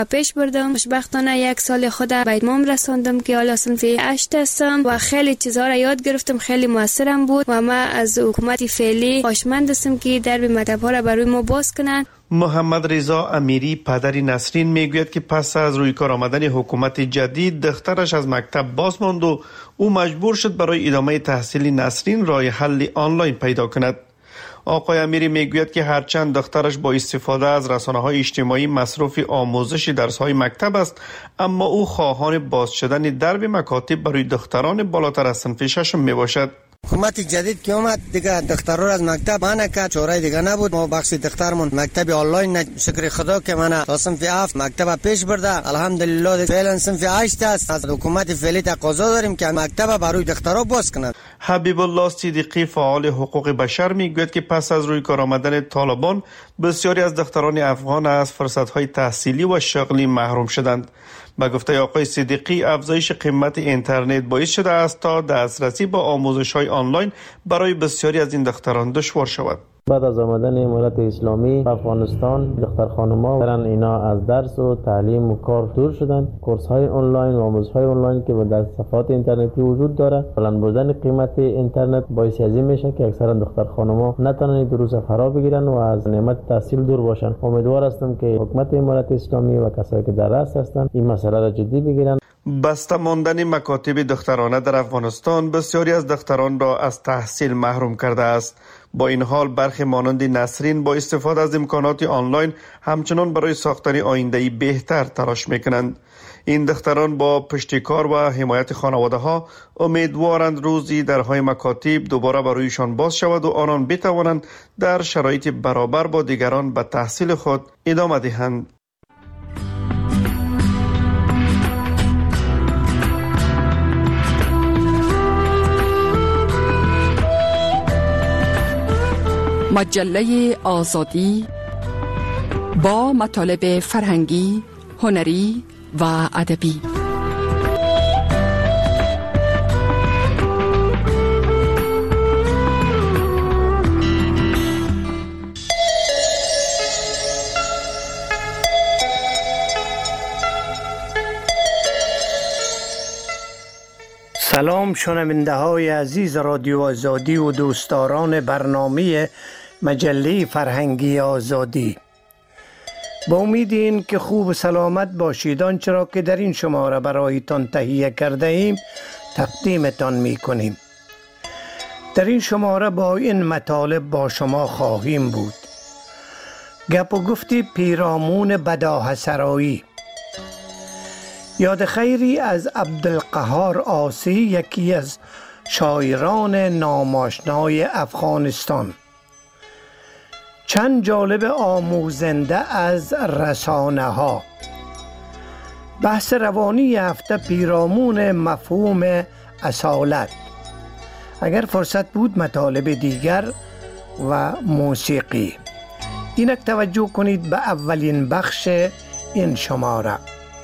پیش بردم. خوشبختانه یک سال خود به اتمام رساندم که حالا صنف 8 هستم و خیلی چیزها را یاد گرفتم. خیلی موثرم بود و ما از حکومت فعلی خواهشمند هستم که درب مکتب ها را برای ما باز کنند. محمد رضا امیری پدر نسرین میگوید که پس از روی کار آمدن حکومت جدید دخترش از مکتب باز ماند و او مجبور شد برای ادامه تحصیل نسرین راه حل آنلاین پیدا کند. آقای امیری میگوید که هرچند دخترش با استفاده از رسانه‌های اجتماعی مصروف آموزش درس‌های مکتب است، اما او خواهان باز شدن درب مکاتب برای دختران بالاتر از صنف 6 میباشد. حکومت جدید که اومد دیگه دخترها را از مکتب منع کرد، چاره دیگه نبود. ما بخش دخترمون مکتب آنلاین، شکر خدا که من تا صنف 7 مکتب پیش برده. الحمدلله فعلا صنف 8 است. از حکومت فعلی تقاضا داریم که مکتب برای دخترها باز کند. حبیب الله صدیقی فعال حقوق بشر میگوید که پس از روی کار آمدن طالبان بسیاری از دختران افغان از فرصت‌های تحصیلی و شغلی محروم شدند. به گفته آقای صدیقی افزایش قیمت اینترنت باعث شده است تا دسترسی به آموزش‌های آنلاین برای بسیاری از این دختران دشوار شود. بعد از آمدن امارت اسلامی افغانستان دختر خانم‌ها برن اینا از درس و تعلیم و کار دور شدن. کورس‌های آنلاین و آموزش‌های آنلاین که در صفحات اینترنتی وجود داره، بلند بردن قیمت اینترنت باعث از این میشه که اکثرا دختر خانم‌ها نتونن دروس فرا بگیرن و از نعمت تحصیل دور باشن. امیدوار هستم که حکومت امارت اسلامی و کسایی که در رأس هستن این مسئله را جدی بگیرن. بسته ماندن مکاتب دخترانه در افغانستان بسیاری از دختران را از تحصیل محروم کرده است. با این حال برخی مانند نسرین با استفاده از امکانات آنلاین همچنان برای ساختن آینده‌ای بهتر تلاش میکنند. این دختران با پشتکار و حمایت خانواده ها امیدوارند روزی درهای مکاتب دوباره برایشان باز شود و آنان بتوانند در شرایط برابر با دیگران به تحصیل خود ادامه دهند. مجله آزادی با مطالب فرهنگی، هنری و ادبی. سلام شنونده های عزیز رادیو آزادی و دوستداران برنامه مجله فرهنگی آزادی. با امید این که خوب و سلامت باشید. آنچه را که در این شماره برایتان تهیه کرده ایم تقدیمتان می کنیم. در این شماره با این مطالب با شما خواهیم بود: گپ و گفتی پیرامون بداهه سرایی، یاد خیری از عبدالقهار عاصی، یکی از شاعران ناماشنای افغانستان، چند جالب آموزنده از رسانه ها، بحث روانی هفته پیرامون مفهوم اصالت. اگر فرصت بود مطالب دیگر و موسیقی. اینک توجه کنید به اولین بخش این شماره.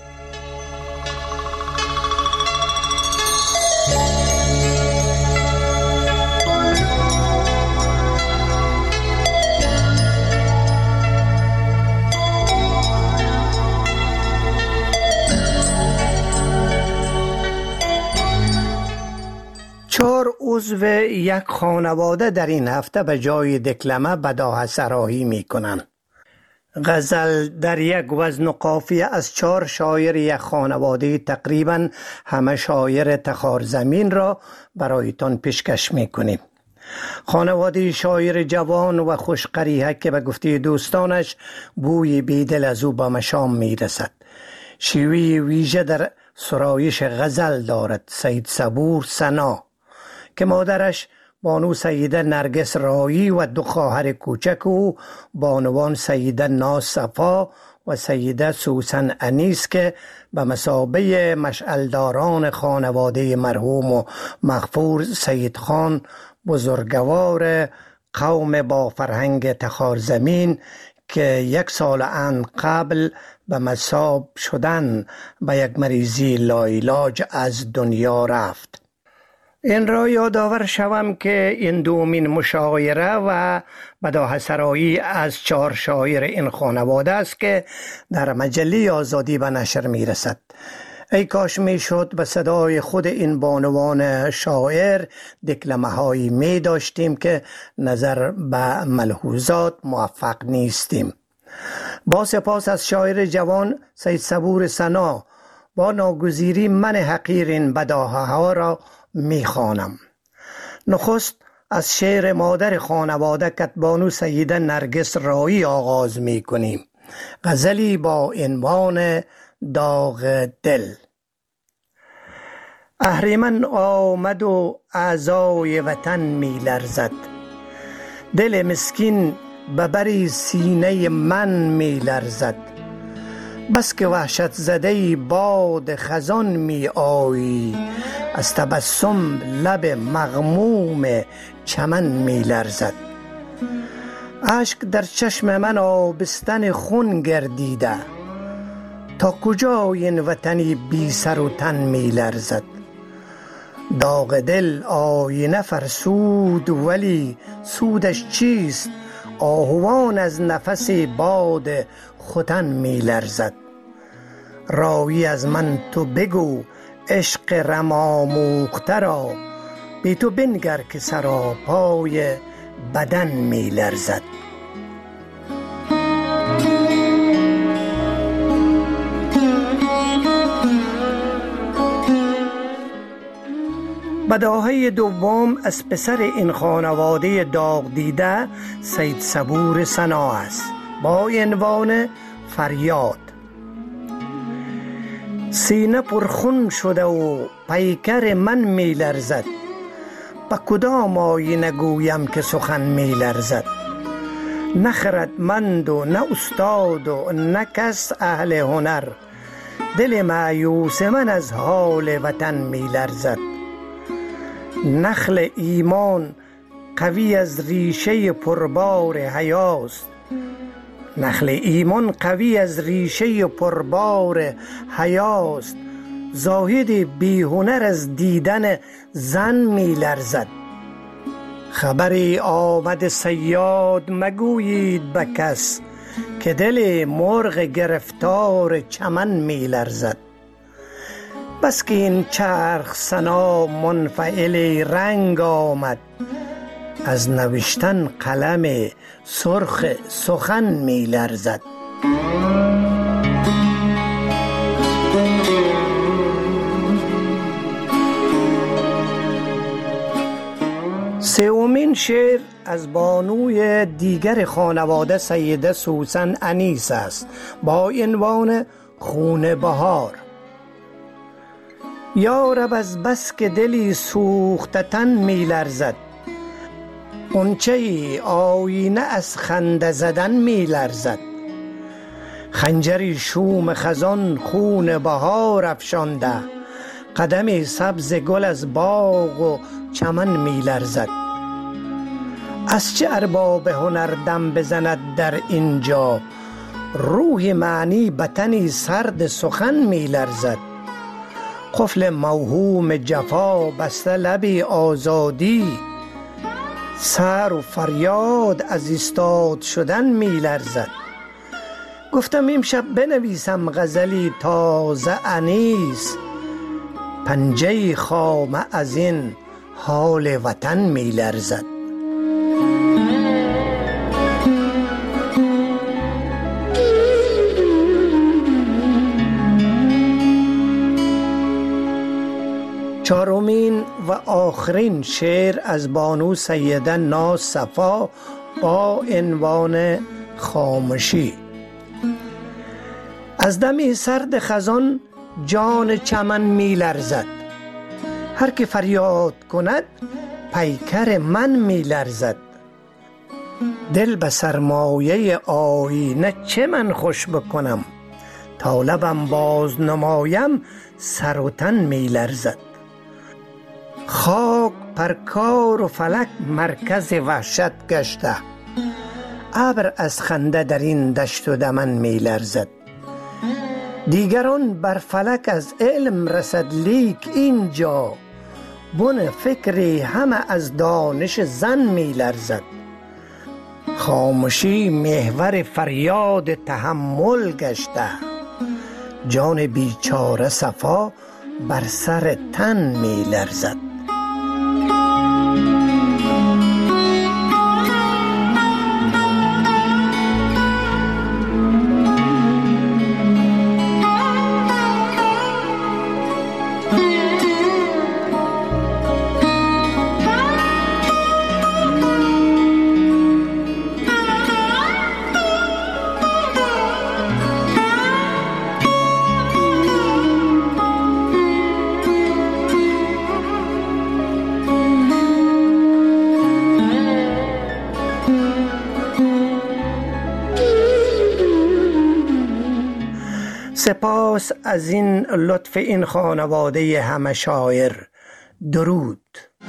عضو یک خانواده در این هفته به جای دکلمه بداهه سرایی می کنند. غزل در یک وزن و قافیه از 4 شاعر یک خانواده تقریبا همه شاعر تخارزمین را برایتان پیشکش می کنیم. خانواده شاعر جوان و خوشقریحه که به گفته دوستانش بوی بیدل از او به مشام می رسد. شیوه ویژه در سرایش غزل دارد. سید صبور سنا که مادرش بانو سیده نرگس رایی و 2 خواهر کوچک او بانوان سیده ناز صفا و سیده سوسن انیس که به مثابه مشعلداران خانواده مرحوم و مغفور سید خان بزرگوار قوم با فرهنگ تخارزمین که 1 سال قبل به مصاب شدن به یک مریضی لاعلاج از دنیا رفت. این را یادآور شوم که این دومین مشاعره و بداهه‌سرایی از 4 شاعر این خانواده است که در مجله آزادی به نشر می رسد. ای کاش می شد به صدای خود این بانوان شاعر دکلمه هایی می داشتیم که نظر به ملحوظات موفق نیستیم. با سپاس از شاعر جوان سید صبور سنا، با ناگزیری من حقیر این بداهه ها را می خوانم. نخست از شعر مادر خانواده کتبانو سیده نرگس رایی آغاز می کنیم. غزلی با عنوان داغ دل. اهریمن آمد و اعضای وطن می لرزد، دل مسکین به بر سینه من می لرزد. بس که وحشت زده باد خزان می آیی، از تبسم لب مغموم چمن می لرزد. اشک در چشم من آبستن خون گردیده، تا کجا این وطنی بی سر و تن می لرزد. داغ دل آینه فرسود ولی سودش چیست؟ آهوان از نفس باد ختن می لرزد. راوی از من تو بگو عشق رماموخته را، بی تو بنگر که سراپای بدن می لرزد. بداهه دوم از پسر این خانواده داغ دیده سید صبور سنا است با عنوان فریاد. سینه پرخون شده و پیکر من می لرزد، به کدام آینه گویم که سخن می لرزد. نه خردمند و نه استاد و نه کس اهل هنر، دل مایوس من از حال وطن می لرزد. نخل ایمان قوی از ریشه پربار حیاست، نخل ایمان قوی از ریشه پربار حیاست. زاهد بی هنر از دیدن زن می لرزد. خبری آمد صیاد مگویید به کس، که دل مرغ گرفتار چمن می لرزد. بس که این چرخ سنا منفعل رنگ آمد، از نوشتن قلم سرخ سخن می لرزد. سومین شعر از بانوی دیگر خانواده سیده سوسن انیس است با عنوان خون بهار. یا رب از بس که دلی سوخته تن می لرزد، غنچه آینه از خنده زدن می لرزد. خنجری شوم خزان خون بهار افشانده، قدم سبز گل از باغ و چمن می لرزد. از چه ارباب هنر دم بزند در اینجا، روح معنی بطنی سرد سخن می لرزد. قفل موهوم جفا بسته لبی آزادی، سر و فریاد از ایستاد شدن می لرزد. گفتم امشب بنویسم غزلی تازه انیس، پنجه خامه از این حال وطن می لرزد. چهارمین و آخرین شعر از بانو سیده ناز صفا با عنوان خاموشی. از دم سرد خزان جان چمن می لرزد، هر که فریاد کند پیکر من می لرزد. دل به سرمایه آینه چه من خوش بکنم، تا لبم باز نمایم سر و تن می لرزد. خاک پرکار و فلک مرکز وحشت گشته، ابر از خنده در این دشت و دمن می لرزد. دیگران بر فلک از علم رسد لیک اینجا، بن فکری همه از دانش زن می لرزد. خاموشی محور فریاد تحمل گشته، جان بیچاره صفا بر سر تن می لرزد. سپاس از این لطف این خانواده همه شاعر. درود.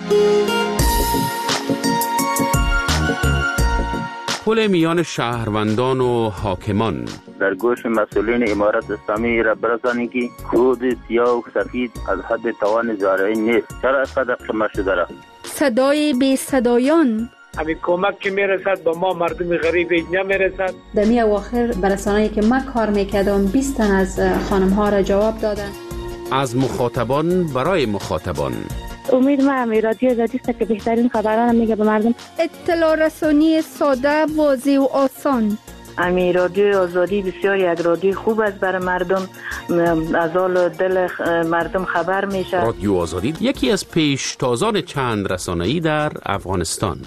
پل میان شهروندان و حاکمان. در گوش مسئولین امارت اسلامی را برسانید که کود سیاه و سفید از حد توان زارعی نیست. چرا از قدر شما شده را؟ صدای بی صدایان. همین کمک که میرسد با ما مردم غریب نمیرسد. در می اواخر برسانه‌ای که من کار میکردم 20 تن از خانم ها را جواب دادن. از مخاطبان برای مخاطبان. امید من رادیو آزادی است که بهترین خبران میگه به مردم. اطلاع رسانی ساده، واضح و آسان. امی رادیو آزادی بسیار یک رادیو خوب است برای مردم، از حال دل مردم خبر میشه. رادیو آزادی یکی از پیشتازان چند رسانه‌ای در افغانستان.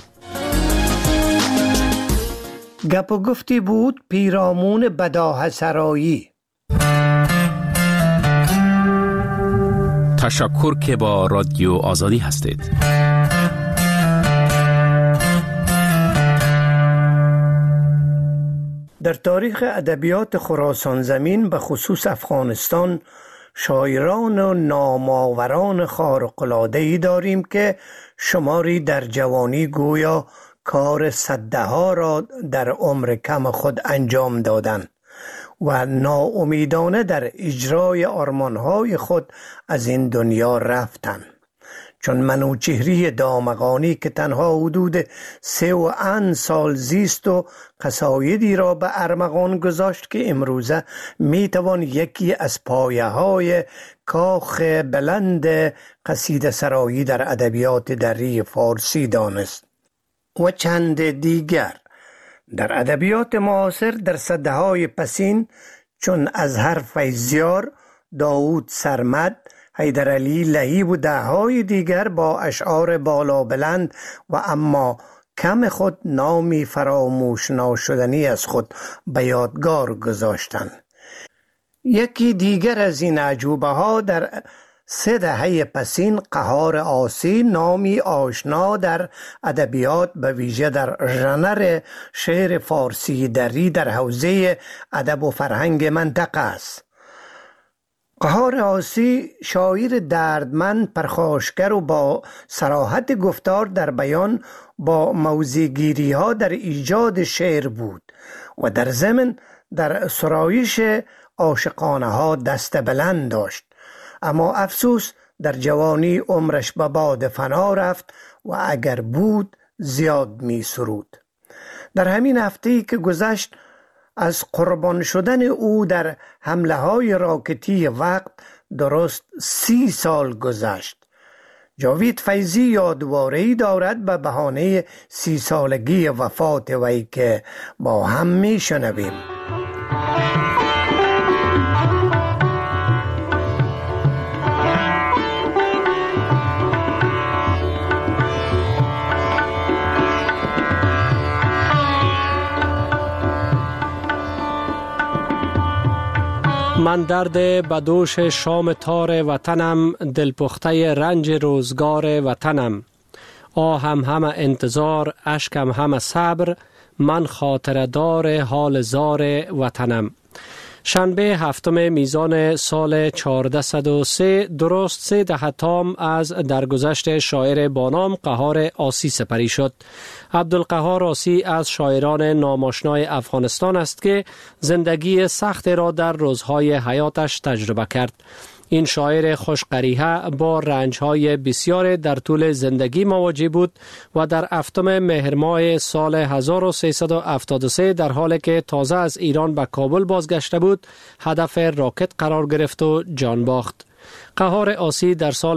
گپ و گفتی بود پیرامون بداهه سرایی. تشکر که با رادیو آزادی هستید. در تاریخ ادبیات خراسان زمین به خصوص افغانستان شاعران و نامآوران خارق‌العاده‌ای داریم که شماری در جوانی گویا کار صدها را در عمر کم خود انجام دادند و ناامیدانه در اجرای آرمانهای خود از این دنیا رفتند. چون منوچهری دامغانی که تنها حدود 3 سال زیست و قصایدی را به ارمغان گذاشت که امروزه میتوان یکی از پایه‌های کاخ بلند قصیده سرایی در ادبیات دری فارسی دانست. و چند دیگر در ادبیات معاصر در سده‌های پسین چون اظهر فیضیار، داوود سرمد، حیدرعلی لهیب و ده‌های دیگر با اشعار بالا بلند و اما کم خود نامی فراموش ناشدنی از خود به یادگار گذاشتند. یکی دیگر از این عجوبه ها در 3 دهه پسین قهار آسی، نامی آشنا در ادبیات به ویژه در ژانر شعر فارسی دری در حوزه ادب و فرهنگ منطقه است. قهار آسی شاعر دردمند، پرخاشگر و با صراحت گفتار در بیان با موضع‌گیری ها در ایجاد شعر بود و در ضمن در سرایش عاشقانه ها دست بلند داشت. اما افسوس در جوانی عمرش به باد فنا رفت و اگر بود زیاد می سرود. در همین هفته‌ای که گذشت از قربان شدن او در حمله های راکتی وقت درست 30 سال گذشت. جاوید فیضی یادواره‌ای دارد به بهانه 30 سالگی وفات وی که با هم می شنویم. من درد بدوش شام تار وطنم، دلپخته رنج روزگار وطنم. آهم همه انتظار، اشکم همه صبر، من خاطره دار حال زار وطنم. شنبه 7 میزان سال 1403 درست 3 دهه تام از درگذشت شاعر بانام قهار آسی سپری شد. عبدالقهار آسی از شاعران ناماشنای افغانستان است که زندگی سخت را در روزهای حیاتش تجربه کرد. این شاعر خوشقریحه با رنج‌های بسیار در طول زندگی مواجه بود و در 7 مهر ماه سال 1373 در حالی که تازه از ایران به کابل بازگشته بود هدف راکت قرار گرفت و جان باخت. قهار آسی در سال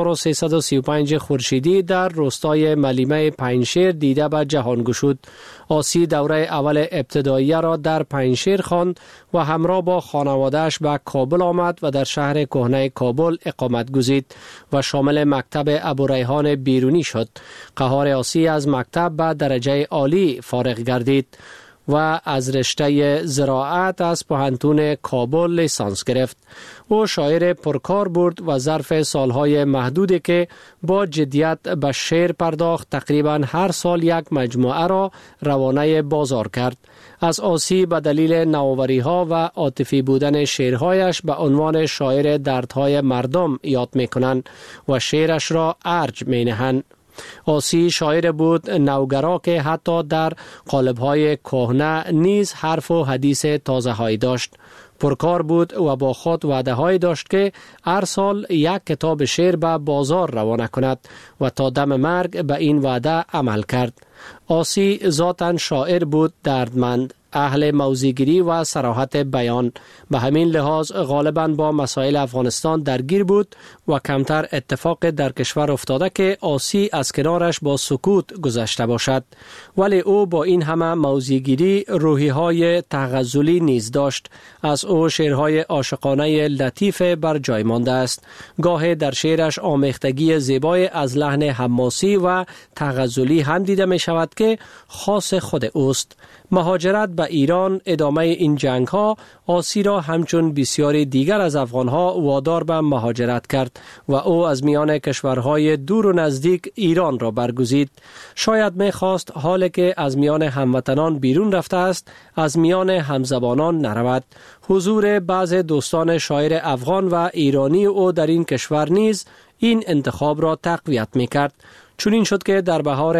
1335 خورشیدی در روستای ملیمه پنجشیر دیده به جهان گشود. آسی دوره اول ابتداییه را در پنجشیر خواند و همراه با خانواده‌اش به کابل آمد و در شهر کهنه کابل اقامت گزید و شامل مکتب ابوریحان بیرونی شد. قهار آسی از مکتب به درجه عالی فارغ گردید و از رشته زراعت از پوهنتون کابل لیسانس گرفت. او شاعر پرکار بود و ظرف سالهای محدودی که با جدیت به شعر پرداخت تقریبا هر سال یک مجموعه را روانه بازار کرد. از آسی به دلیل نوآوری‌ها و عاطفی بودن شعرهایش به عنوان شاعر دردهای مردم یاد می‌کنند و شعرش را ارج می‌نهند. آسی شاعر بود نوگرا که حتی در قالب‌های کهنه نیز حرف و حدیث تازه‌هایی داشت. پرکار بود و با خود وعده‌هایی داشت که هر سال یک کتاب شعر به بازار روانه کند و تا دم مرگ به این وعده عمل کرد. آسی ذاتاً شاعر بود دردمند، اهل موضوع‌گیری و صراحت بیان. به همین لحاظ غالباً با مسائل افغانستان درگیر بود و کمتر اتفاق در کشور افتاده که آسی از کنارش با سکوت گذشته باشد. ولی او با این همه موضوع‌گیری روحی‌های تغزلی نیز داشت. از او شعرهای عاشقانه لطیف بر جای مانده است. گاه در شعرش آمیختگی زیبای از لحن حماسی و تغزلی هم دیده می شود که خاص خود اوست. مهاجرت به ایران، ادامه این جنگ ها آسی را همچون بسیاری دیگر از افغان ها وادار به مهاجرت کرد و او از میان کشورهای دور و نزدیک ایران را برگزید. شاید می خواست حالی که از میان هموطنان بیرون رفته است از میان همزبانان نرود. حضور بعض دوستان شاعر افغان و ایرانی او در این کشور نیز این انتخاب را تقویت می کرد. چون این شد که در بهار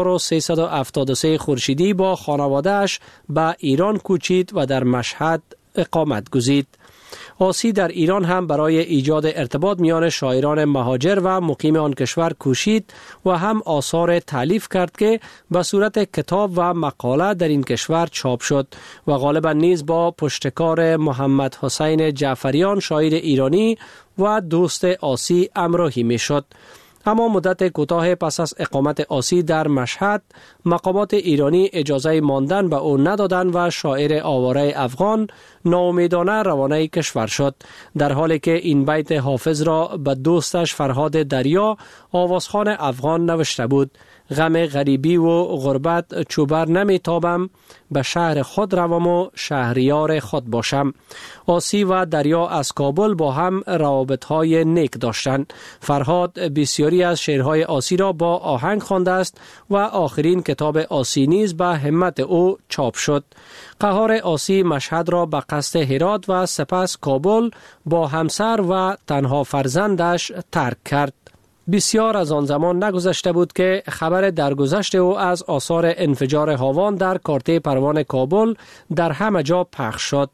1373 خورشیدی با خانواده‌اش به ایران کوچید و در مشهد اقامت گزید. آسی در ایران هم برای ایجاد ارتباط میان شاعران مهاجر و مقیم آن کشور کوشید و هم آثار تالیف کرد که به صورت کتاب و مقاله در این کشور چاپ شد و غالبا نیز با پشتکار محمد حسین جعفریان شاعر ایرانی و دوست آسی همراهی میشد. اما مدت کوتاه پس از اقامت آسی در مشهد مقامات ایرانی اجازه ماندن به او ندادند و شاعر آواره افغان ناامیدانه روانه کشور شد، در حالی که این بیت حافظ را به دوستش فرهاد دریا آوازخوان افغان نوشته بود: غم غریبی و غربت چوبر نمی تابم، به شهر خود روم و شهریار خود باشم. آسی و دریا از کابل با هم روابط‌های نیک داشتند. فرهاد بسیاری از شعرهای آسی را با آهنگ خوانده است و آخرین کتاب آسی نیز به همت او چاپ شد. قهار آسی مشهد را به قصد هرات و سپس کابل با همسر و تنها فرزندش ترک کرد. بسیار از آن زمان نگذشته بود که خبر درگذشت او از آثار انفجار هاوان در کارته پروان کابل در همه جا پخش شد.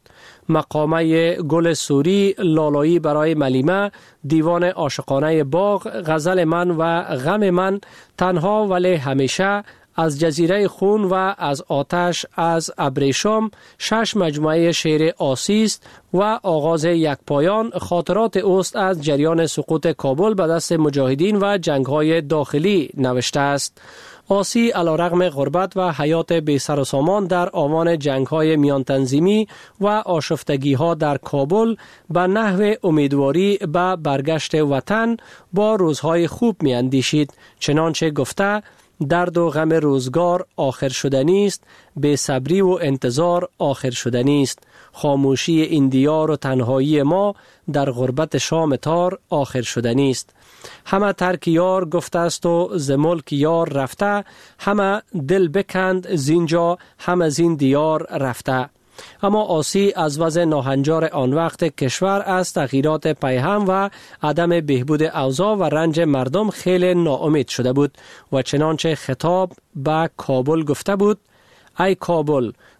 مقامه گل سوری، لالایی برای ملیمه، دیوان عاشقانه باغ، غزل من و غم من، تنها ولی همیشه، از جزیره خون و از آتش از ابریشم، 6 مجموعه شعر آسی است و آغاز یک پایان خاطرات اوست از جریان سقوط کابل به دست مجاهدین و جنگ‌های داخلی نوشته است. آسی علیرغم غربت و حیات بی سر و سامان در آوان جنگ‌های میان تنظیمی و آشفتگی‌ها در کابل به نحو امیدواری به برگشت وطن با روزهای خوب می‌اندیشید. چنانچه گفته: درد و غم روزگار آخر شدنی است، بے صبری و انتظار آخر شدنی است. خاموشی این دیار و تنهایی ما در غربت شام تار آخر شدنی است. همه ترک یار گفته است و ز ملک یار رفته، همه دل بکند زینجا همه زین دیار رفته. اما آسی از وضع ناهنجار آن وقت کشور از تغییرات پیهم و عدم بهبود اوضاع و رنج مردم خیلی ناامید شده بود و چنانچه خطاب به کابل گفته بود: ای کابل،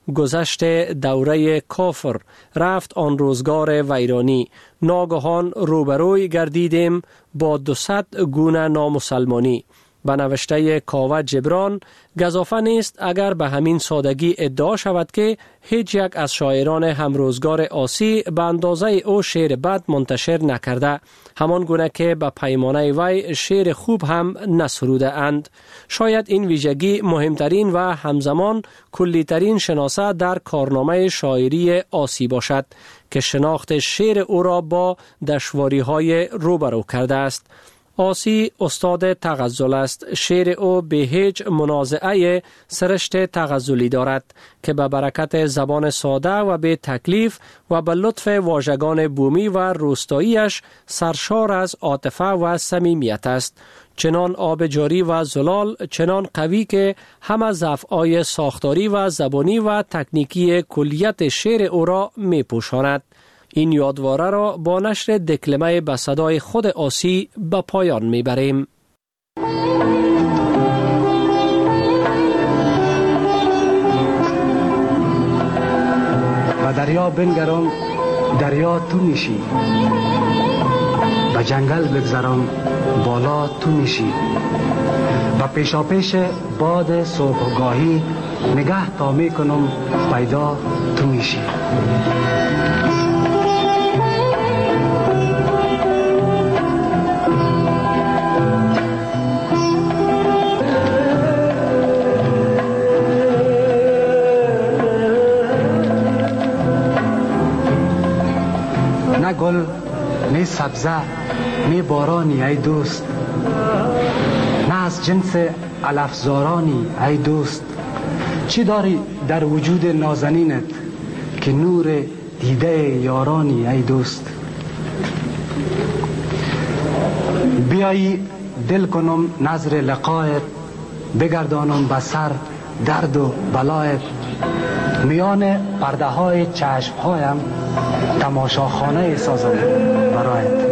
گذشت دوره کافر، رفت آن روزگار ویرانی. ناگهان روبروی گردیدیم با 200 گونه نامسلمانی. به نوشته کاوه جبران گزافه نیست اگر به همین سادگی ادعا شود که هیچ یک از شاعران همروزگار آسی به اندازه او شعر بد منتشر نکرده، همان گونه که به پیمانه وی شعر خوب هم نسروده اند. شاید این ویژگی مهمترین و همزمان کلیترین شناسه در کارنامه شاعری آسی باشد که شناخت شعر او را با دشواری های روبرو کرده است. آسی استاد تغزل است. شعر او به هیچ منازعه سرشت تغزلی دارد که به برکت زبان ساده و به تکلیف و به لطف واژگان بومی و روستاییش سرشار از عاطفه و صمیمیت است. چنان آب جاری و زلال، چنان قوی که همه ضعف‌های ساختاری و زبانی و تکنیکی کلیت شعر او را می پوشاند. این یادواره را با نشر دکلمه به صدای خود آسی به پایان میبریم. و دریا بنگرم، دریا تو میشی، و جنگل بگذرم، بالا تو میشی، و پیشا پیش باد صبحگاهی نگه تا میکنم، پیدا تو میشی. نه گل، نه سبزه، نه بارانی ای دوست، نه از جنس علفزارانی ای دوست. چی داری در وجود نازنینت که نور دیده یارانی ای دوست؟ بیایی دل کنم نظر لقایت، بگردانم بسر درد و بلایت. میان پرده های چشم هایم تماشاخانه سازم برایت.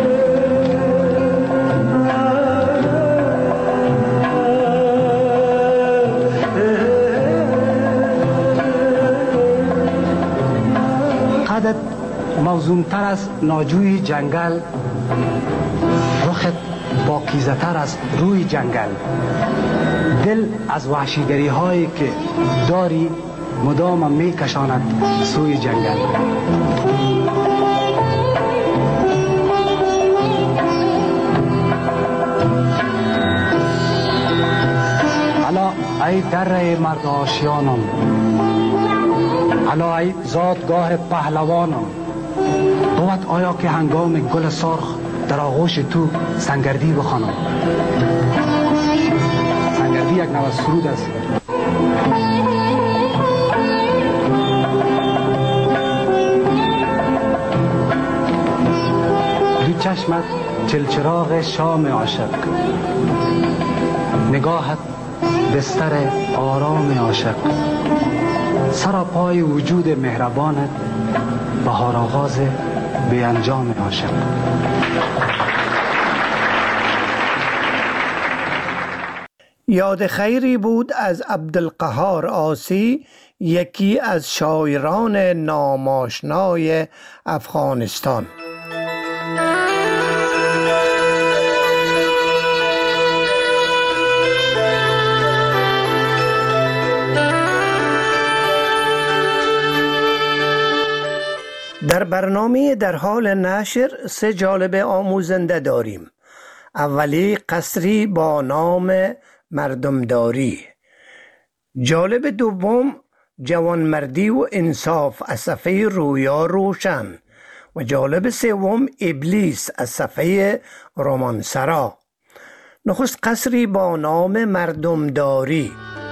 قدت موزون تر از ناجوی جنگل، رخت پاکیزه تر از روی جنگل. دل از وحشیگری هایی که داری مدام می کشاند سوی جنگل. الا ای دره مرد آشیانم، الا ای زادگاه پهلوانم. بود آیا که هنگام گل سرخ در آغوش تو سنگردی بخوانم؟ سنگردی یک نوع سرود است. دو چشمت چلچراغ شام عاشق، نگاهت بستر آرام عاشق. سر پای وجود مهربانت، بهار آغاز به انجام عاشق. یاد خیری بود از عبدالقهار آسی، یکی از شاعران ناماشنای افغانستان. در برنامه در حال نشر 3 جالب آموزنده داریم. اولی قصری با نام مردمداری. جالب دوم جوانمردی و انصاف از صفحه رویا روشن. و جالب سوم ابلیس از صفحه رومانسرا. نخست قصری با نام مردمداری.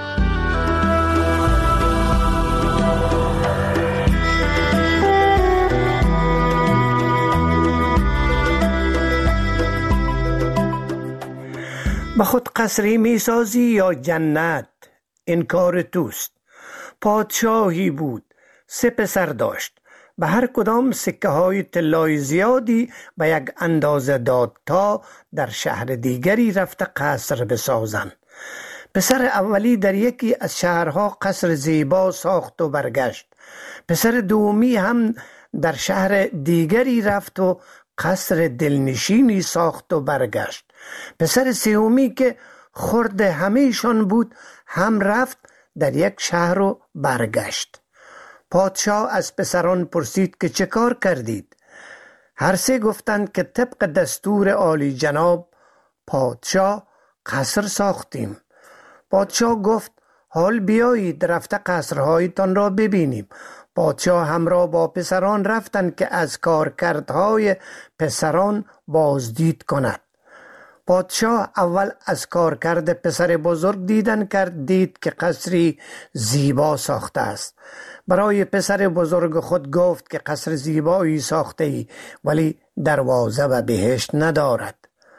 به خود قصری می سازی یا جنت؟ این کار توست. پادشاهی بود، 3 پسر داشت. به هر کدام سکه های طلای زیادی به یک اندازه داد تا در شهر دیگری رفته قصر بسازند. پسر اولی در یکی از شهرها قصر زیبا ساخت و برگشت. پسر دومی هم در شهر دیگری رفت و قصر دلنشینی ساخت و برگشت. پسر سومی که خرد همیشان بود هم رفت در یک شهر و برگشت. پادشاه از پسران پرسید که چه کار کردید؟ هر سه گفتند که طبق دستور عالی جناب پادشاه قصر ساختیم. پادشاه گفت حال بیایید رفته قصرهایتان را ببینیم. پادشاه همراه با پسران رفتند که از کارکردهای پسران بازدید کند. پادشاه اول از کارکرد پسر بزرگ دید که قصری زیبا ساخته است. برای پسر بزرگ خود گفت که قصر زیبایی ساخته ای ولی دروازه و بهشت ندارد.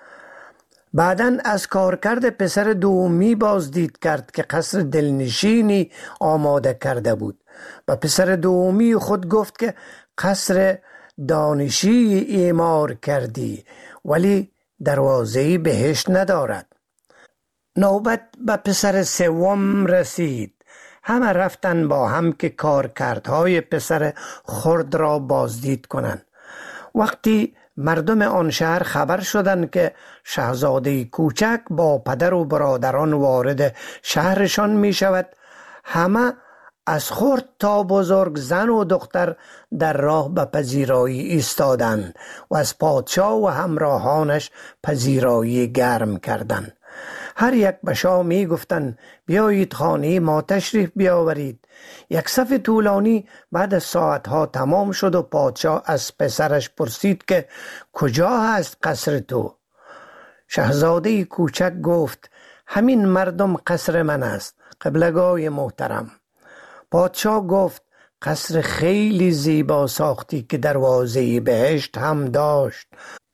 بعداً از کارکرد پسر دومی بازدید کرد که قصر دلنشینی آماده کرده بود و پسر دومی خود گفت که قصر دانشی اعمار کردی ولی دروازه‌ای بهشت ندارد. نوبت به پسر سوم رسید. همه رفتن با هم که کارکردهای پسر خرد را بازدید کنند. وقتی مردم آن شهر خبر شدند که شاهزاده کوچک با پدر و برادران وارد شهرشان می شود، همه از خرد تا بزرگ زن و دختر در راه به پذیرایی ایستادند و از پادشاه و همراهانش پذیرایی گرم کردند. هر یک به شاه می گفتند بیایید خانه ما تشریف بیاورید. یک صف طولانی بعد از ساعتها تمام شد و پادشاه از پسرش پرسید که کجا هست قصر تو؟ شاهزاده کوچک گفت همین مردم قصر من است قبلگاه محترم. پادشاه گفت قصر خیلی زیبا ساختی که دروازه بهشت هم داشت.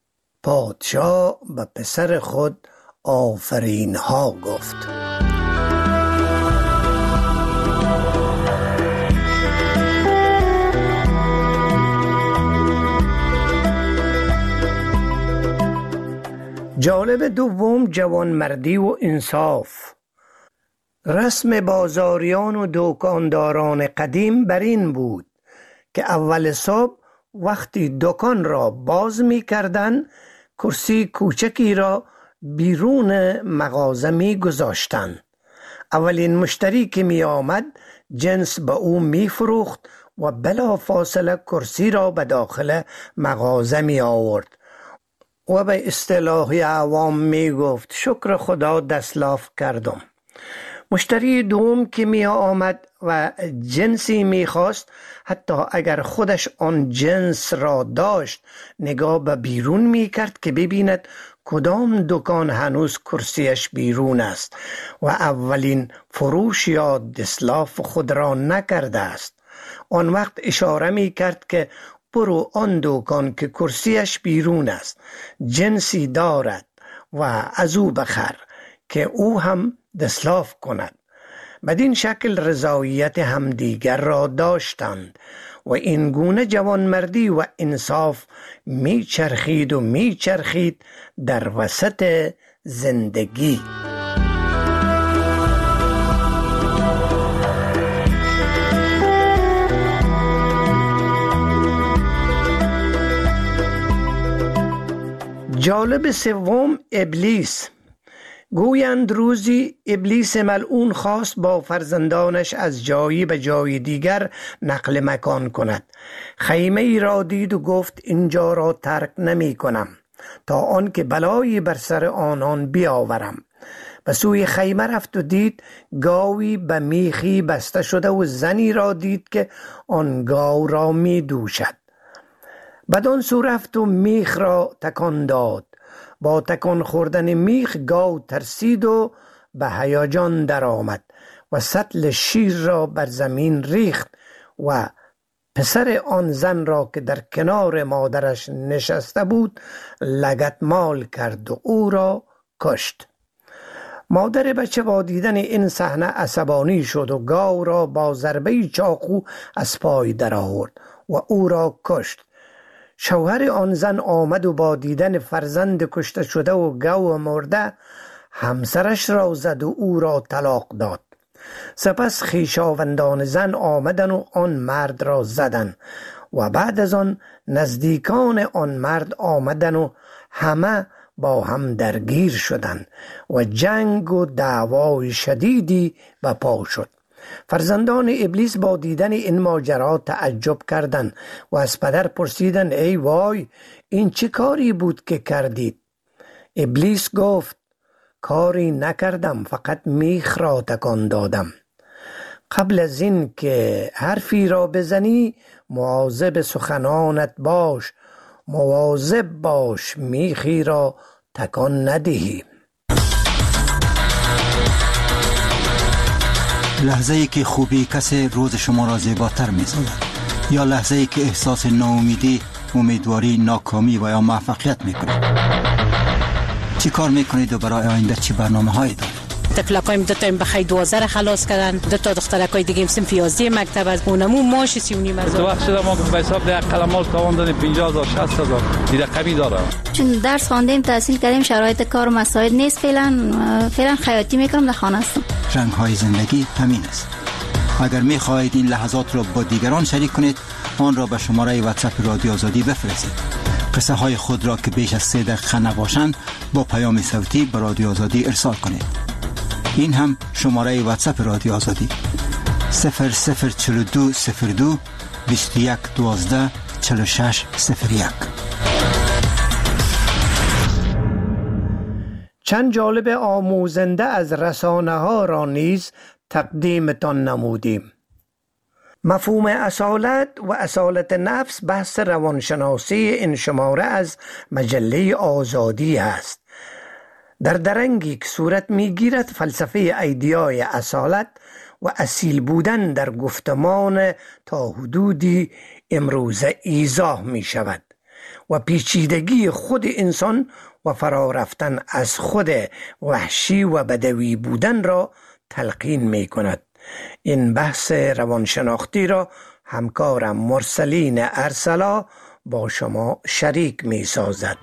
پادشاه به پسر خود آفرین ها گفت. جالب دوم جوانمردی و انصاف. رسم بازاریان و دکانداران قدیم بر این بود که اول صبح وقتی دکان را باز می کردن کرسی کوچکی را بیرون مغازه می گذاشتن. اولین مشتری که می آمد جنس به او می فروخت و بلا فاصله کرسی را به داخل مغازه می آورد و به اصطلاح عوام می گفت شکر خدا دستلاف کردم. مشتری دوم که می آمد و جنسی می خواست حتی اگر خودش آن جنس را داشت نگاه به بیرون می کرد که ببیند کدام دکان هنوز کرسیش بیرون است و اولین فروش یا دستلاف خود را نکرده است. آن وقت اشاره می کرد که برو آن دکان که کرسیش بیرون است جنسی دارد و از او بخر که او هم دستلاف کند. بدین شکل رضایت همدیگر را داشتند و این گونه جوانمردی و انصاف می چرخید در وسط زندگی. جالب سوم ابلیس. گویند روزی ابلیس ملعون خواست با فرزندانش از جایی به جای دیگر نقل مکان کند. خیمه ای را دید و گفت اینجا را ترک نمی کنم تا آن که بلایی بر سر آنان بیاورم. به سوی خیمه رفت و دید گاوی به میخی بسته شده و زنی را دید که آن گاو را می دوشد. بدان سو رفت و میخ را تکان داد. با تکان خوردن میخ گاو ترسید و به هیجان در آمد و سطل شیر را بر زمین ریخت و پسر آن زن را که در کنار مادرش نشسته بود لگدمال کرد و او را کشت. مادر بچه با دیدن این صحنه عصبانی شد و گاو را با ضربه چاقو از پای در آورد و او را کشت. شوهر آن زن آمد و با دیدن فرزند کشته شده و گاو مرده همسرش را زد و او را طلاق داد. سپس خویشاوندان زن آمدن و آن مرد را زدند و بعد از آن نزدیکان آن مرد آمدن و همه با هم درگیر شدند و جنگ و دعوای شدیدی به پا شد. فرزندان ابلیس با دیدن این ماجرا تعجب کردند و از پدر پرسیدند ای وای، این چه کاری بود که کردید؟ ابلیس گفت کاری نکردم، فقط میخ را تکان دادم. قبل از این که حرفی را بزنی مواظب سخنانت باش، مواظب باش میخی را تکان ندهی. لحظه ای که خوبی کسی روز شما را زیباتر می سازد، یا لحظه ای که احساس ناامیدی، امیدواری، ناکامی و یا موفقیت می کنید. چی کار می کنید و برای آینده چی برنامه هایی دارید؟ تفلقایم دو تا بخی 12 خلاص کردن، دو تا دخترکای دیگه سنف 11 مکتب از اونمو ماش 39,000. تو وقت شده ما به حساب ده قلمال تاوان دادیم 50,000 60,000 دیگه کمی داره. چون درس خواندیم، تحصیل کردیم، شرایط کار و مساعد نیست. فعلا خیاطی میکنم، در خانه هستم. رنگ های زندگی همین است. اگر می خواهید این لحظات را با دیگران شریک کنید، آن را به شماره واتساپ رادیو آزادی بفرستید. قصه های خود را که بیش از 3 دقیقه نباشند با پیام صوتی به رادیو آزادی ارسال کنید. این هم شماره واتساپ رادیو آزادی 004202 2112 4601. چند جالب آموزنده از رسانه ها را نیز تقدیمتان نمودیم. مفهوم اصالت و اصالت نفس بحث روانشناسی این شماره از مجله آزادی است. در درنگی که صورت میگیرد فلسفه ایدیای اصالت و اصیل بودن در گفتمان تا حدودی امروزه ایضاح می شود و پیچیدگی خود انسان و فرا رفتن از خود وحشی و بدوی بودن را تلقین می کند. این بحث روانشناختی را همکارم مرسلین ارسلا با شما شریک می سازد.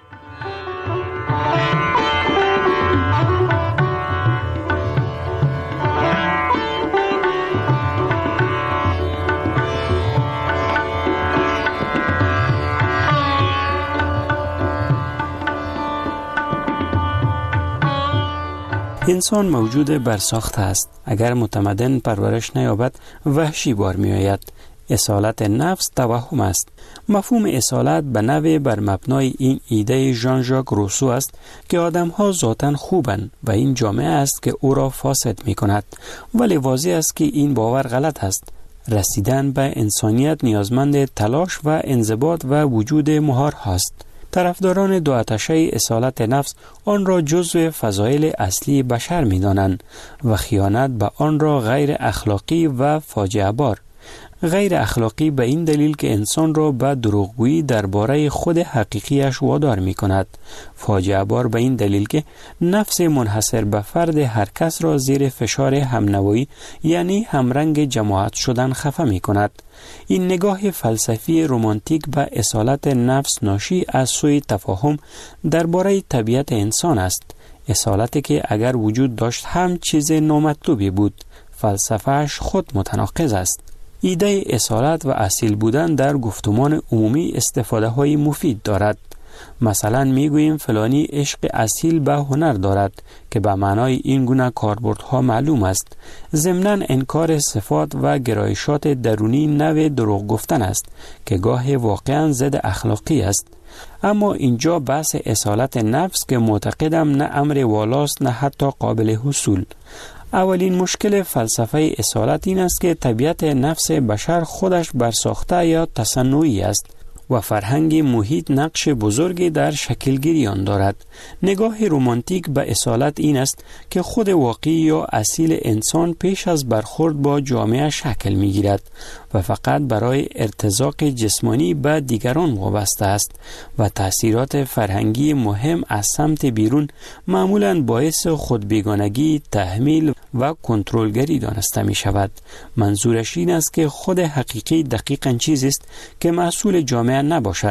انسان موجود برساخته است. اگر متمدن پرورش نیابد وحشی بار می آید. اصالت نفس توهم است. مفهوم اصالت به نوع بر مبنای این ایده ژان ژاک روسو است که آدم‌ها ذاتاً خوبند و این جامعه است که او را فاسد می کند. ولی واضح است که این باور غلط است. رسیدن به انسانیت نیازمند تلاش و انضباط و وجود مهار هاست. طرفداران دو آتشه اصالت نفس آن را جزو فضایل اصلی بشر می دانند و خیانت به آن را غیر اخلاقی و فاجعه بار. غیر اخلاقی به این دلیل که انسان را به دروغگویی درباره خود حقیقیش وادار می کند. فاجعه بار به این دلیل که نفس منحصر به فرد هر کس را زیر فشار همنوایی یعنی همرنگ جماعت شدن خفه می کند. این نگاه فلسفی رمانتیک به اصالت نفس ناشی از سوی تفاهم درباره طبیعت انسان است. اصالتی که اگر وجود داشت هم چیز نامطلوبی بود. فلسفهش خود متناقض است. ایده اصالت و اصیل بودن در گفتمان عمومی استفاده های مفید دارد. مثلا میگوییم فلانی عشق اصیل به هنر دارد که به معنای این گونه کاربردها معلوم است. ضمناً انکار صفات و گرایشات درونی نوع دروغ گفتن است که گاه واقعاً ضد اخلاقی است. اما اینجا بحث اصالت نفس که معتقدم نه امر والاست نه حتی قابل حصول. اولین مشکل فلسفه اصالت این است که طبیعت نفس بشر خودش برساخته یا تصنعی است و فرهنگ محیط نقش بزرگی در شکلگیری آن دارد. نگاه رمانتیک به اصالت این است که خود واقعی یا اصیل انسان پیش از برخورد با جامعه شکل می گیرد و فقط برای ارتزاق جسمانی به دیگران وابسته است و تأثیرات فرهنگی مهم از سمت بیرون معمولاً باعث خودبیگانگی، تحمیل و کنترلگری دانسته می شود. منظورش این است که خود حقیقی دقیقاً چیزی است که مسئول جامعه نباشد.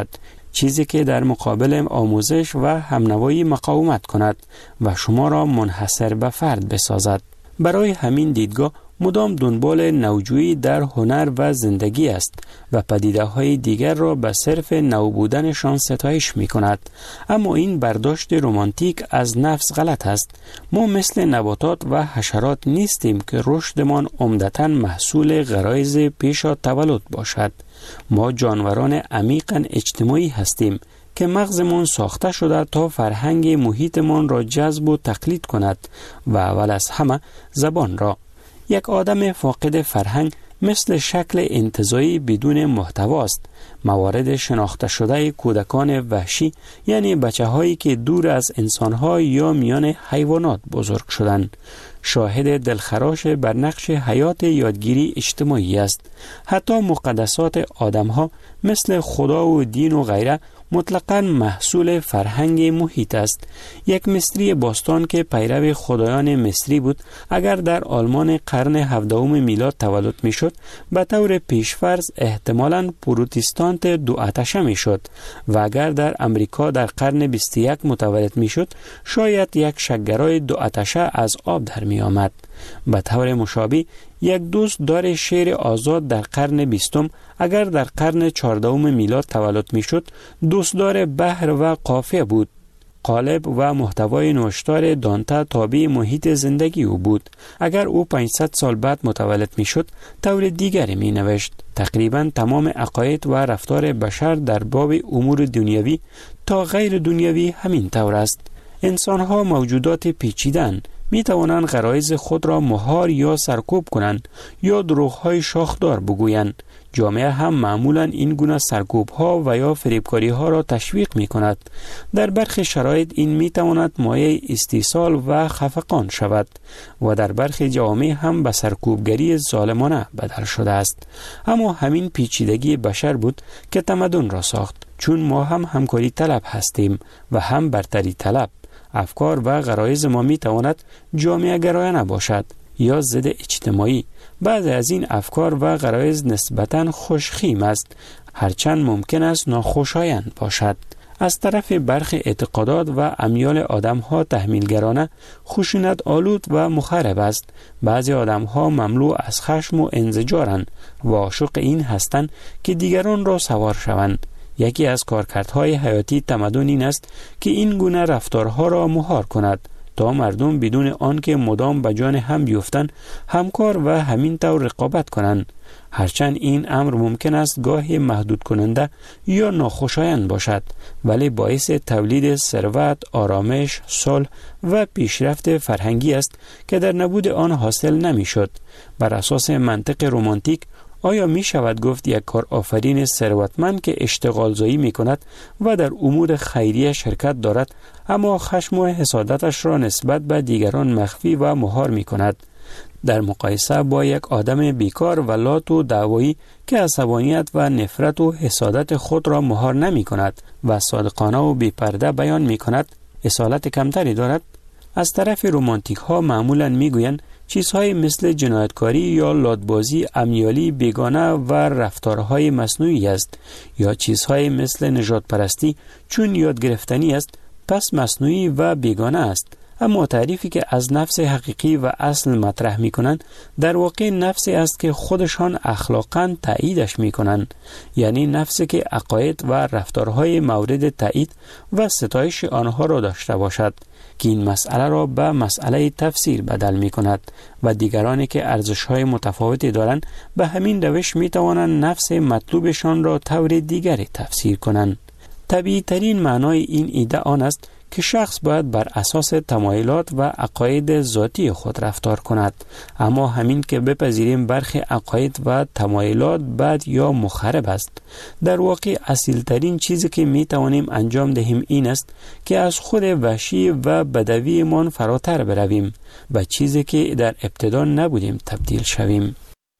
چیزی که در مقابل آموزش و همنوایی مقاومت کند و شما را منحصر به فرد بسازد. برای همین دیدگاه مدام دنبال نوجویی در هنر و زندگی است و پدیده‌های دیگر را به صرف نو بودنشان ستایش می‌کند. اما این برداشت رمانتیک از نفس غلط است. ما مثل نباتات و حشرات نیستیم که رشدمان عمدتاً محصول غرایز پیش از تولد باشد. ما جانوران عمیقاً اجتماعی هستیم که مغزمان ساخته شده تا فرهنگ محیطمان را جذب و تقلید کند و اول از همه زبان را. یک آدم فاقد فرهنگ مثل شکل انتزاعی بدون محتوا است. موارد شناخته شده کودکان وحشی، یعنی بچه هایی که دور از انسان ها یا میان حیوانات بزرگ شدند، شاهد دلخراش بر نقش حیات یادگیری اجتماعی است. حتی مقدسات آدم ها مثل خدا و دین و غیره مطلقاً محصول فرهنگ محیط است. یک مصری باستان که پیرو خدایان مصری بود، اگر در آلمان قرن 17 میلاد تولد می شد، به طور پیشفرض احتمالاً پروتستانت دو آتشه می شد و اگر در امریکا در قرن 21 متولد می شد، شاید یک شک‌گرای دو آتشه از آب در می آمد. به طور مشابه یک دوست دار شعر آزاد در قرن 20 اگر در قرن 14 میلاد تولد می شد، دوستدار بحر و قافیه بود. قالب و محتوای نوشتار دانته تابع محیط زندگی او بود. اگر او 500 سال بعد متولد می شد، طور دیگری می نوشت. تقریبا تمام عقاید و رفتار بشر در باب امور دنیوی تا غیر دنیوی همین طور است. انسان ها موجودات پیچیدن، می توانند غرایز خود را مهار یا سرکوب کنند یا دروغ‌های شاخدار بگویند. جامعه هم معمولاً این گونه سرکوب‌ها و یا فریبکاری ها را تشویق می کند. در برخی شرایط این می تواند مایه استیصال و خفقان شود و در برخی جوامع هم به سرکوبگری ظالمانه بدل شده است. اما همین پیچیدگی بشر بود که تمدن را ساخت، چون ما هم همکاری طلب هستیم و هم برتری طلب. افکار و غرایز ما می تواند جامعه گرایانه باشد یا ضد اجتماعی. بعضی از این افکار و غرایز نسبتاً خوشخیم است، هرچند ممکن است ناخوشایند باشد. از طرف برخی اعتقادات و امیال آدم‌ها تحمیلگرانه، خشونت آلود و مخرب است. بعضی آدم‌ها مملو از خشم و انزجارند و عاشق این هستند که دیگران را سوار شوند. یکی از کارکردهای حیاتی تمدن این است که این گونه رفتارها را مهار کند تا مردم بدون آنکه مدام به جان هم بیفتند همکار و همین طور رقابت کنند. هرچند این امر ممکن است گاهی محدود کننده یا ناخوشایند باشد، ولی باعث تولید ثروت، آرامش، صلح و پیشرفت فرهنگی است که در نبود آن حاصل نمی شد. بر اساس منطق رمانتیک، آیا می شود گفت یک کار آفرین ثروتمند که اشتغال زایی می کند و در امور خیریه شرکت دارد، اما خشم و حسادتش را نسبت به دیگران مخفی و مهار می کند، در مقایسه با یک آدم بیکار و لات و دعوایی که عصبانیت و نفرت و حسادت خود را مهار نمی کند و صادقانه و بی‌پرده بیان می کند، اصالت کمتری دارد؟ از طرف رمانتیک ها معمولاً می گویند چیزهای مثل جنایتکاری یا لاتبازی امیالی بیگانه و رفتارهای مصنوعی است، یا چیزهای مثل نژاد پرستی چون یاد گرفتنی است پس مصنوعی و بیگانه است. اما تعریفی که از نفس حقیقی و اصل مطرح می کنند در واقع نفسی است که خودشان اخلاقاً تاییدش می کنند، یعنی نفسی که عقاید و رفتارهای مورد تایید و ستایش آنها را داشته باشد، که این مسئله را به مسئله تفسیر بدل می کند و دیگرانی که ارزش‌های متفاوتی دارند به همین روش می توانند نفس مطلوبشان را طور دیگری تفسیر کنند. طبیعی ترین معنای این ایده آن است که شخص باید بر اساس تمایلات و عقاید ذاتی خود رفتار کند، اما همین که بپذیریم برخی عقاید و تمایلات بد یا مخرب است، در واقع اصیل ترین چیزی که می توانیم انجام دهیم این است که از خود وحشی و بدوی من فراتر برویم و چیزی که در ابتدا نبودیم تبدیل شویم.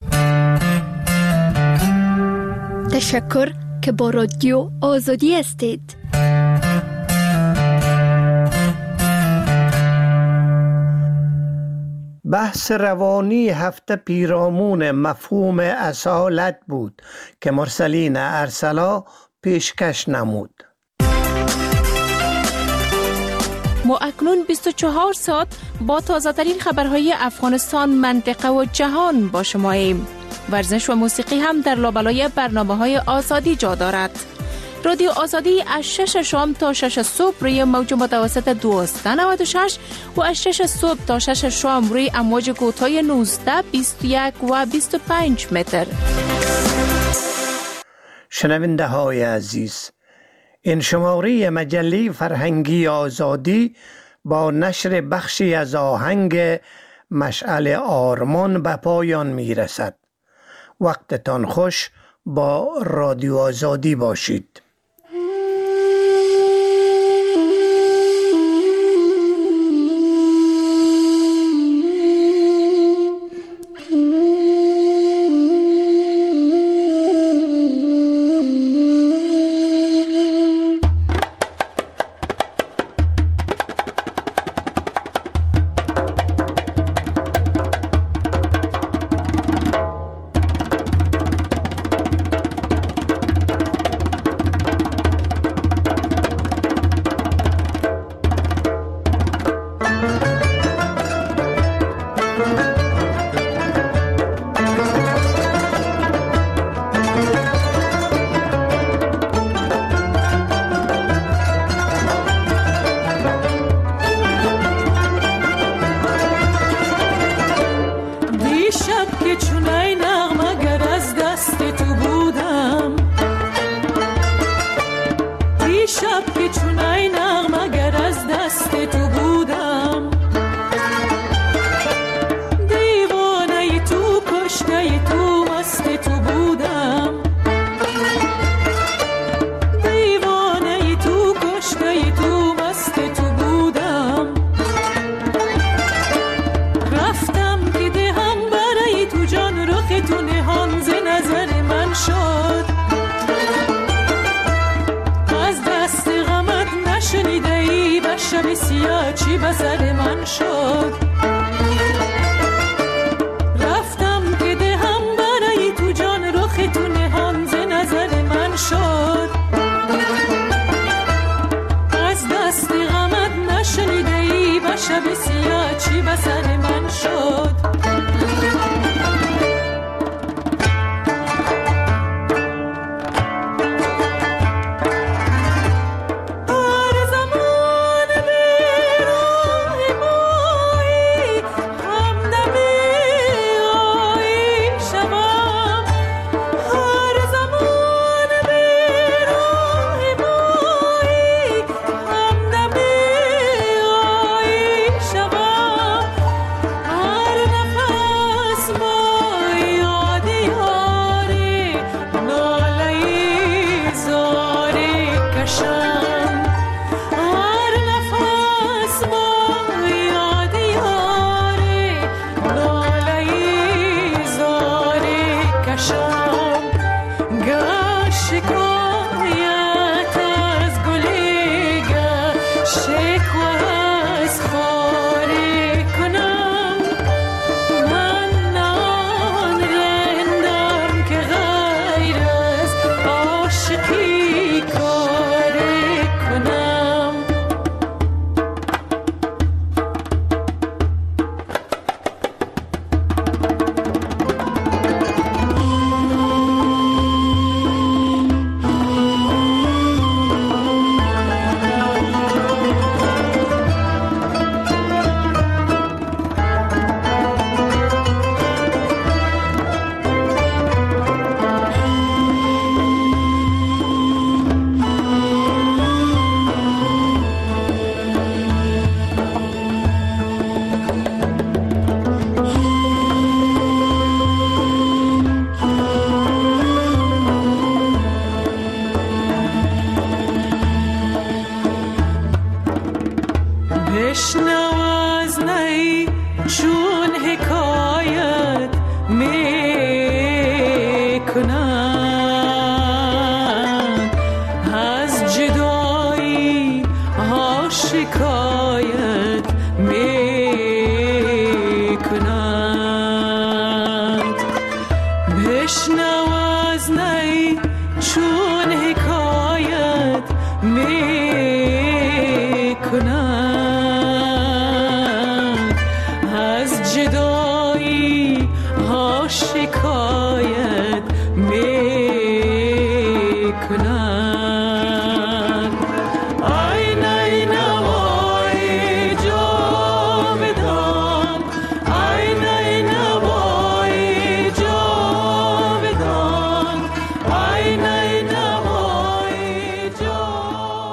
تشکر که با رادیو آزادی هستید. بحث روانی هفته پیرامون مفهوم اصالت بود که مرسلین ارسلا پیشکش نمود. ما اکنون 24 ساعت با تازه‌ترین خبرهای افغانستان، منطقه و جهان با شماییم. ورزش و موسیقی هم در لابلای برنامه‌های آزادی جا دارد. رادیو آزادی از 6 شام تا 6 صبح روی موج متوسط 1296 و از 6 صبح تا 6 شام روی امواج کوتاه 19، 21 و 25 متر. شنونده های عزیز، این شماره مجله فرهنگی آزادی با نشر بخشی از آهنگ مشعل آرمان به پایان می رسد. وقتتان خوش، با رادیو آزادی باشید. شب سیاه چی به سر من شد، رفتم که دهم برای تو جان رخ تو نهان ز نظر من شد. از دست غمت نشنیده ای و شب سیاه چی به سر من شد. بشنو از نی چون حکایت کنند از جدا